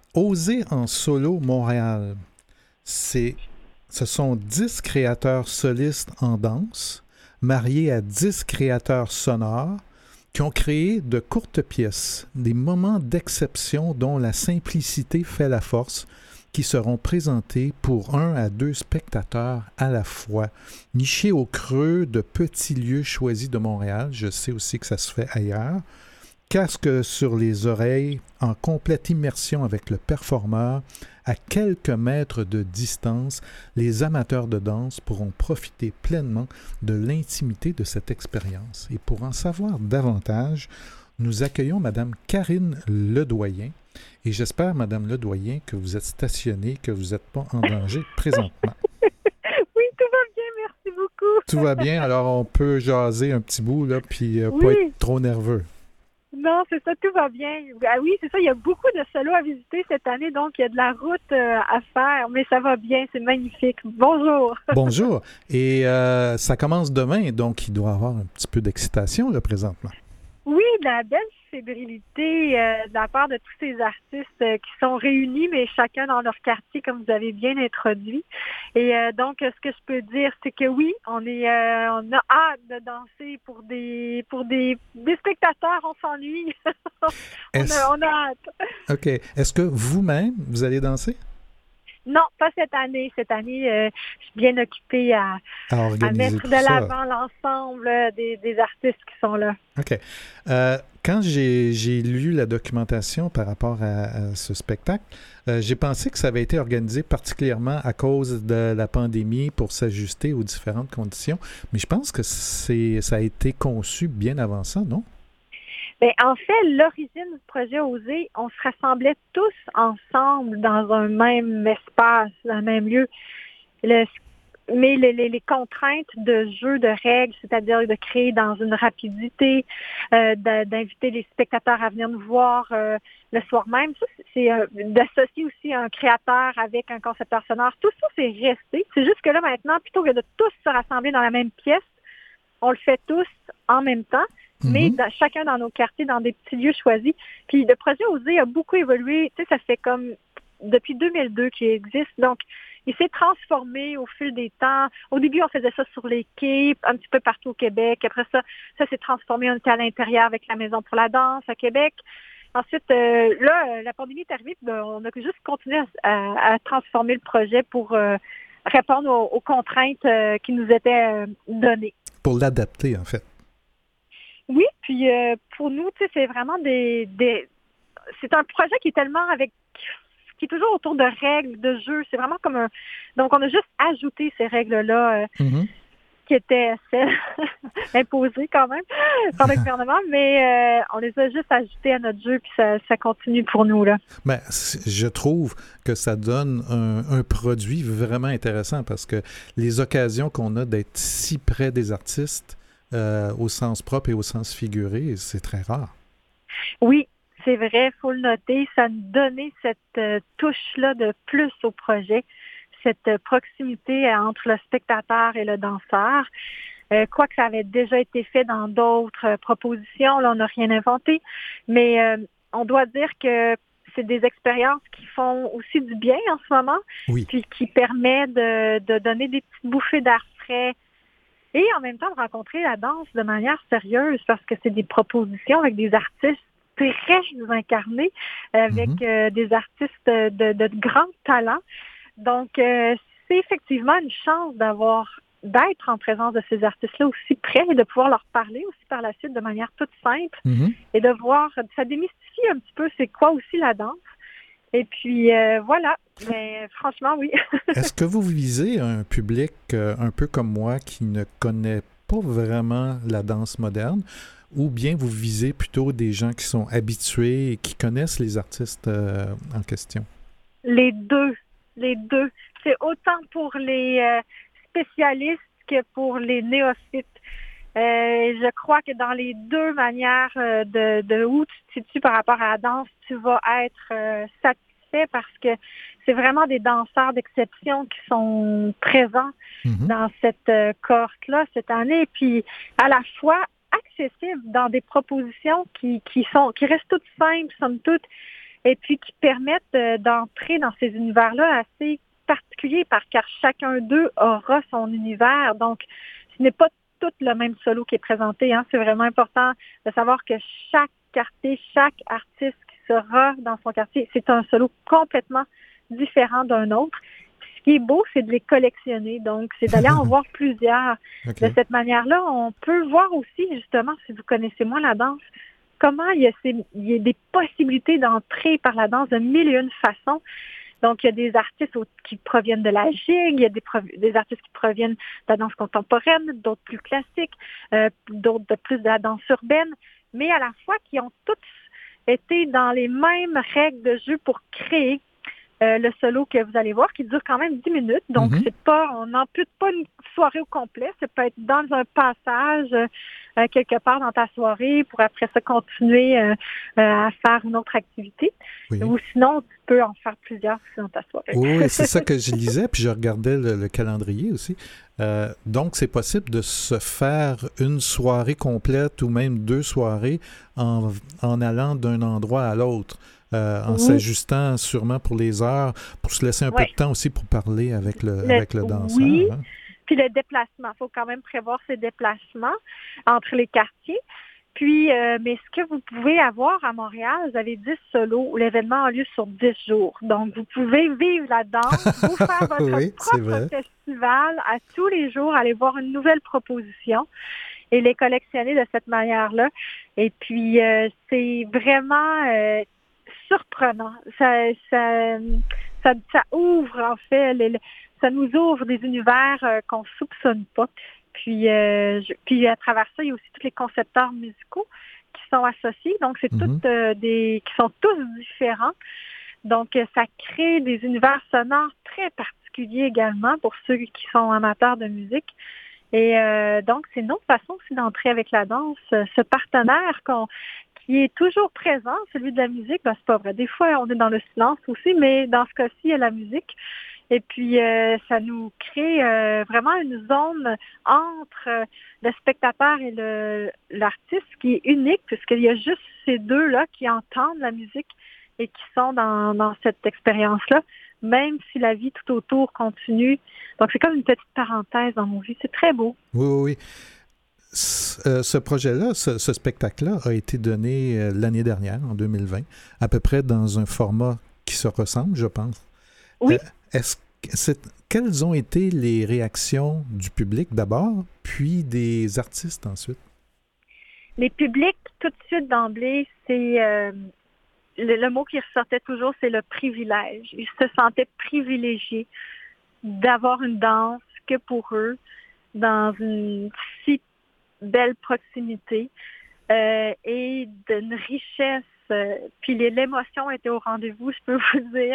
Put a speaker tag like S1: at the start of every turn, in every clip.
S1: Oser en solo Montréal, ce sont 10 créateurs solistes en danse, mariés à 10 créateurs sonores, qui ont créé de courtes pièces, des moments d'exception dont la simplicité fait la force, qui seront présentés pour 1 à 2 spectateurs à la fois, nichés au creux de petits lieux choisis de Montréal. Je sais aussi que ça se fait ailleurs. Casque sur les oreilles, en complète immersion avec le performeur, à quelques mètres de distance, les amateurs de danse pourront profiter pleinement de l'intimité de cette expérience. Et pour en savoir davantage, nous accueillons Madame Karine Ledoyen. Et j'espère, Madame Ledoyen, que vous êtes stationnée, que vous n'êtes pas en danger présentement.
S2: Oui, tout va bien, merci
S1: Tout
S2: beaucoup.
S1: va bien, alors on peut jaser un petit bout, là, puis pas être
S2: Oui,
S1: trop nerveux.
S2: non, c'est ça, tout va bien. Ah oui, c'est ça, il y a beaucoup de solos à visiter cette année, donc il y a de la route à faire, mais ça va bien, c'est magnifique. Bonjour.
S1: Bonjour. Et ça commence demain, donc il doit y avoir un petit peu d'excitation là présentement.
S2: Oui, de la belle fébrilité de la part de tous ces artistes qui sont réunis, mais chacun dans leur quartier, comme vous avez bien introduit. Et donc, ce que je peux dire, c'est que oui, on a hâte de danser pour des spectateurs. On s'ennuie.
S1: Est-ce,
S2: On a hâte.
S1: OK. Est-ce que vous-même, vous allez danser
S2: Non, pas cette année. Cette année, je suis bien occupée
S1: à
S2: à
S1: organiser
S2: mettre
S1: tout
S2: de
S1: ça?
S2: l'avant l'ensemble des artistes qui sont là.
S1: OK. Quand j'ai lu la documentation par rapport à ce spectacle, j'ai pensé que ça avait été organisé particulièrement à cause de la pandémie pour s'ajuster aux différentes conditions. Mais je pense que ça a été conçu bien avant ça, non?
S2: Ben, en fait, l'origine du projet Oser, on se rassemblait tous ensemble dans un même espace, dans un même lieu. Le- mais les contraintes de jeu, de règles, c'est-à-dire de créer dans une rapidité, d'inviter les spectateurs à venir nous voir le soir même, ça, c'est d'associer aussi un créateur avec un concepteur sonore. Tout ça, c'est resté. C'est juste que là, maintenant, plutôt que de tous se rassembler dans la même pièce, on le fait tous en même temps, mais
S1: Mhm.
S2: chacun dans nos quartiers, dans des petits lieux choisis. Puis le projet Oser a beaucoup évolué. Tu sais, ça fait comme depuis 2002 qu'il existe. Donc, il s'est transformé au fil des temps. Au début, on faisait ça sur les quais, un petit peu partout au Québec. Après ça, ça s'est transformé. On était à l'intérieur avec la Maison pour la danse à Québec. Ensuite, là, la pandémie est arrivée. Ben, on a juste continué à transformer le projet pour répondre aux contraintes qui nous étaient données.
S1: Pour l'adapter, en fait.
S2: Oui, puis pour nous, tu sais, c'est vraiment c'est un projet qui est tellement qui est toujours autour de règles, de jeux. C'est vraiment comme un. Donc, on a juste ajouté ces règles-là
S1: Mhm.
S2: qui étaient celles imposées quand même par le gouvernement, mais on les a juste ajoutées à notre jeu, puis ça continue pour nous là.
S1: Ben, je trouve que ça donne un produit vraiment intéressant parce que les occasions qu'on a d'être si près des artistes, au sens propre et au sens figuré, c'est très rare.
S2: Oui, c'est vrai, faut le noter. Ça nous donnait cette touche-là de plus au projet, cette proximité entre le spectateur et le danseur. Quoique ça avait déjà été fait dans d'autres propositions, là, on n'a rien inventé, mais on doit dire que c'est des expériences qui font aussi du bien en ce moment,
S1: Oui.
S2: puis qui permettent de donner des petites bouffées d'air frais et en même temps de rencontrer la danse de manière sérieuse parce que c'est des propositions avec des artistes très incarnés,
S1: Mhm.
S2: avec des artistes de grand talent. Donc, c'est effectivement une chance d'être en présence de ces artistes-là aussi près et de pouvoir leur parler aussi par la suite de manière toute simple
S1: Mhm.
S2: et de voir, ça démystifie un petit peu c'est quoi aussi la danse. Et puis, voilà. Mais franchement, oui.
S1: Est-ce que vous visez un public un peu comme moi qui ne connaît pas vraiment la danse moderne ou bien vous visez plutôt des gens qui sont habitués et qui connaissent les artistes en question?
S2: Les deux. Les deux. C'est autant pour les spécialistes que pour les néophytes. Je crois que dans les deux manières de où tu te situes par rapport à la danse, tu vas être satisfait parce que c'est vraiment des danseurs d'exception qui sont présents
S1: Mhm.
S2: dans cette cohorte-là cette année. Puis à la fois accessibles dans des propositions qui restent toutes simples, somme toute, et puis qui permettent d'entrer dans ces univers-là assez particuliers, car chacun d'eux aura son univers. Donc, ce n'est pas tout le même solo qui est présenté. Hein. C'est vraiment important de savoir que chaque quartier, chaque artiste qui sera dans son quartier, c'est un solo complètement différent d'un autre. Ce qui est beau, c'est de les collectionner. Donc, c'est d'aller en voir plusieurs. Okay. De cette manière-là, on peut voir aussi, justement, si vous connaissez moins la danse, comment il y a des possibilités d'entrer par la danse de mille et une façons. Donc, il y a des artistes qui proviennent de la gigue, il y a des artistes qui proviennent de la danse contemporaine, d'autres plus classiques, d'autres de plus de la danse urbaine, mais à la fois qui ont tous été dans les mêmes règles de jeu pour créer le solo que vous allez voir, qui dure quand même 10 minutes. Donc, on n'ampute pas une soirée au complet. Ça peut être dans un passage quelque part dans ta soirée pour après ça continuer à faire une autre activité. Oui. Ou sinon, tu peux en faire plusieurs dans ta soirée.
S1: Oui, c'est ça que je lisais, puis je regardais le calendrier aussi. Donc, c'est possible de se faire une soirée complète ou même 2 soirées en allant d'un endroit à l'autre. En s'ajustant sûrement pour les heures, pour se laisser un peu de temps aussi pour parler avec le danseur.
S2: Oui, hein? Puis le déplacement. Il faut quand même prévoir ces déplacements entre les quartiers. Puis, mais ce que vous pouvez avoir à Montréal, vous avez 10 solos où l'événement a lieu sur 10 jours. Donc, vous pouvez vivre la danse, vous faire votre propre festival à tous les jours, aller voir une nouvelle proposition et les collectionner de cette manière-là. Et puis, c'est vraiment... surprenant. Ça ouvre, en fait, ça nous ouvre des univers qu'on ne soupçonne pas. Puis à travers ça, il y a aussi tous les concepteurs musicaux qui sont associés. Donc, c'est toutes qui sont tous différents. Donc, ça crée des univers sonores très particuliers également pour ceux qui sont amateurs de musique. Et donc, c'est une autre façon aussi d'entrer avec la danse. Ce partenaire qui est toujours présent, celui de la musique, c'est pas vrai. Des fois, on est dans le silence aussi, mais dans ce cas-ci, il y a la musique. Et puis, ça nous crée vraiment une zone entre le spectateur et l'artiste qui est unique, puisqu'il y a juste ces deux-là qui entendent la musique et qui sont dans cette expérience-là, même si la vie tout autour continue. Donc, c'est comme une petite parenthèse dans mon vie. C'est très beau.
S1: Oui. Ce projet-là, ce spectacle-là a été donné l'année dernière, en 2020, à peu près dans un format qui se ressemble, je pense.
S2: Oui.
S1: Quelles ont été les réactions du public d'abord, puis des artistes ensuite?
S2: Les publics, tout de suite d'emblée, c'est le mot qui ressortait toujours, c'est le privilège. Ils se sentaient privilégiés d'avoir une danse que pour eux, dans une si belle proximité et d'une richesse. Puis l'émotion était au rendez-vous, je peux vous dire.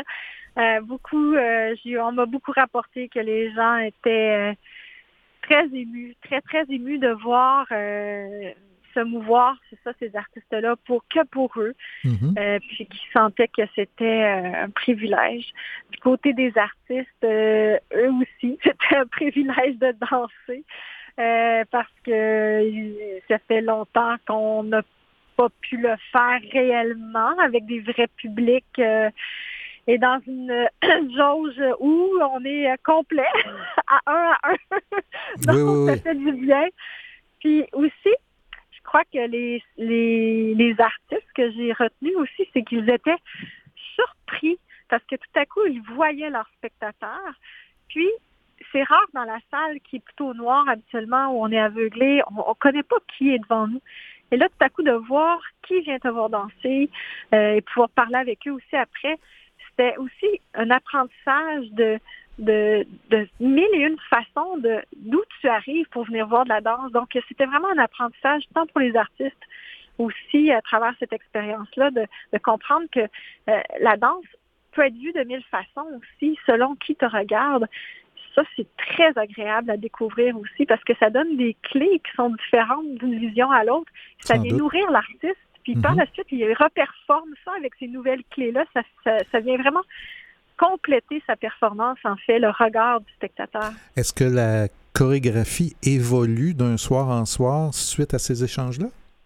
S2: On m'a beaucoup rapporté que les gens étaient très émus, très, très émus de voir se mouvoir, c'est ça, ces artistes-là, que pour eux, puis qui sentaient que c'était un privilège. Du côté des artistes, eux aussi, c'était un privilège de danser. Parce que ça fait longtemps qu'on n'a pas pu le faire réellement avec des vrais publics et dans une jauge où on est complet à un. Donc, ça fait du bien. Puis aussi, je crois que les artistes que j'ai retenus aussi, c'est qu'ils étaient surpris parce que tout à coup, ils voyaient leurs spectateurs. Puis, c'est rare dans la salle qui est plutôt noire habituellement, où on est aveuglé, on ne connaît pas qui est devant nous. Et là, tout à coup, de voir qui vient te voir danser et pouvoir parler avec eux aussi après, c'était aussi un apprentissage de mille et une façons d'où tu arrives pour venir voir de la danse. Donc, c'était vraiment un apprentissage tant pour les artistes aussi à travers cette expérience-là de comprendre que la danse peut être vue de mille façons aussi selon qui te regarde. Ça, c'est très agréable à découvrir aussi parce que ça donne des clés qui sont différentes d'une vision à l'autre. Ça vient nourrir l'artiste, puis par la suite, il reperforme ça avec ces nouvelles clés-là. Ça vient vraiment compléter sa performance, en fait, le regard du spectateur.
S1: Est-ce que la chorégraphie évolue d'un soir en soir suite à ces échanges-là?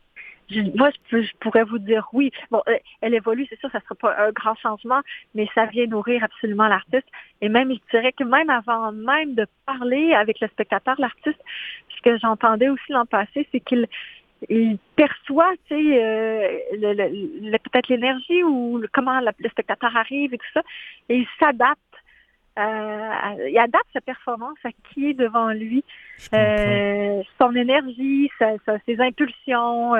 S2: Moi, je pourrais vous dire oui. Bon, elle évolue, c'est sûr, ça ne sera pas un grand changement, mais ça vient nourrir absolument l'artiste. Et même, je dirais que même avant même de parler avec le spectateur, l'artiste, ce que j'entendais aussi l'an passé, c'est qu'il perçoit, tu sais, peut-être l'énergie ou comment le spectateur arrive et tout ça, et il s'adapte. Il adapte sa performance à qui est devant lui, son énergie, ses impulsions.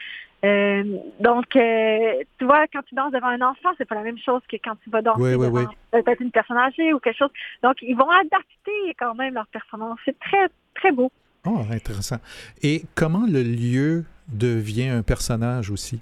S2: Donc, tu vois, quand tu danses devant un enfant, c'est pas la même chose que quand tu vas danser devant peut-être une personne âgée ou quelque chose. Donc, ils vont adapter quand même leur performance. C'est très, très beau.
S1: Oh, intéressant. Et comment le lieu devient un personnage aussi?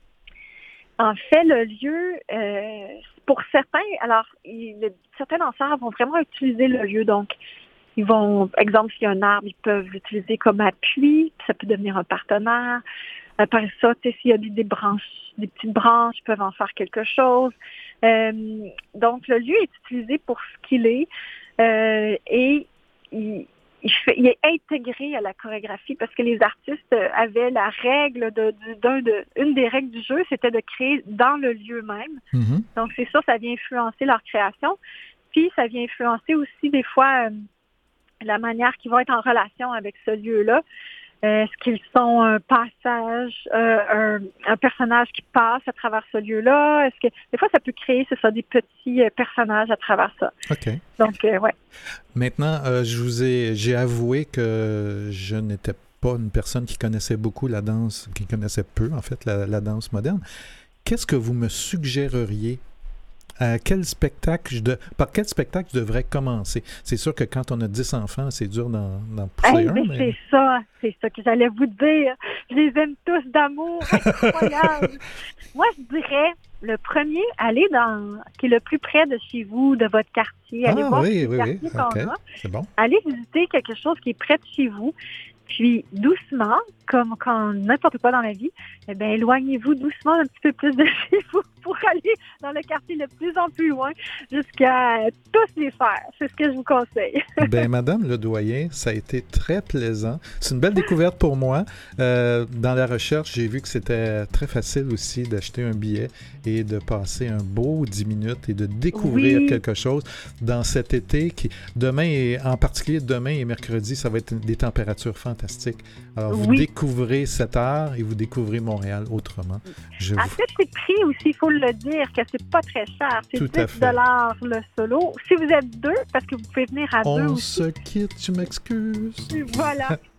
S2: En fait, le lieu, pour certains, alors, certains danseurs vont vraiment utiliser le lieu. Donc, ils vont, exemple, s'il y a un arbre, ils peuvent l'utiliser comme appui, puis ça peut devenir un partenaire. Après ça, tu sais, s'il y a des branches, des petites branches, ils peuvent en faire quelque chose. Donc, le lieu est utilisé pour ce qu'il est et il est intégré à la chorégraphie parce que les artistes avaient la règle une des règles du jeu, c'était de créer dans le lieu même.
S1: Mm-hmm.
S2: Donc, c'est ça vient influencer leur création. Puis, ça vient influencer aussi des fois la manière qu'ils vont être en relation avec ce lieu-là. Est-ce qu'ils sont un passage, un personnage qui passe à travers ce lieu-là? Est-ce que des fois, ça peut créer, des petits personnages à travers ça.
S1: OK.
S2: Donc, ouais.
S1: Maintenant, j'ai avoué que je n'étais pas une personne qui connaissait beaucoup la danse, qui connaissait peu, en fait, la danse moderne. Qu'est-ce que vous me suggéreriez? Par quel spectacle je devrais commencer? C'est sûr que quand on a 10 enfants, c'est dur d'en pousser un. Mais...
S2: C'est ça que j'allais vous dire. Je les aime tous d'amour. Incroyable. Moi, je dirais, le premier, allez qui est le plus près de chez vous, de votre quartier. Allez voir le quartier qu'on a.
S1: C'est bon.
S2: Allez visiter quelque chose qui est près de chez vous. Puis, doucement, comme quand n'importe quoi dans la vie, eh bien, éloignez-vous doucement un petit peu plus de chez vous pour aller dans le quartier de plus en plus loin jusqu'à tous les faire. C'est ce que je vous conseille.
S1: Bien, Madame le doyen, ça a été très plaisant. C'est une belle découverte pour moi. Dans la recherche, j'ai vu que c'était très facile aussi d'acheter un billet et de passer un beau 10 minutes et de découvrir quelque chose dans cet été qui, en particulier demain et mercredi, ça va être des températures fantastiques. Alors, vous découvrez cet art et vous découvrez Montréal autrement.
S2: À petit prix aussi, il faut le dire que c'est pas très cher. C'est $10 le solo. Si vous êtes deux, parce que vous pouvez venir à deux aussi.
S1: On se quitte, tu m'excuses.
S2: Voilà.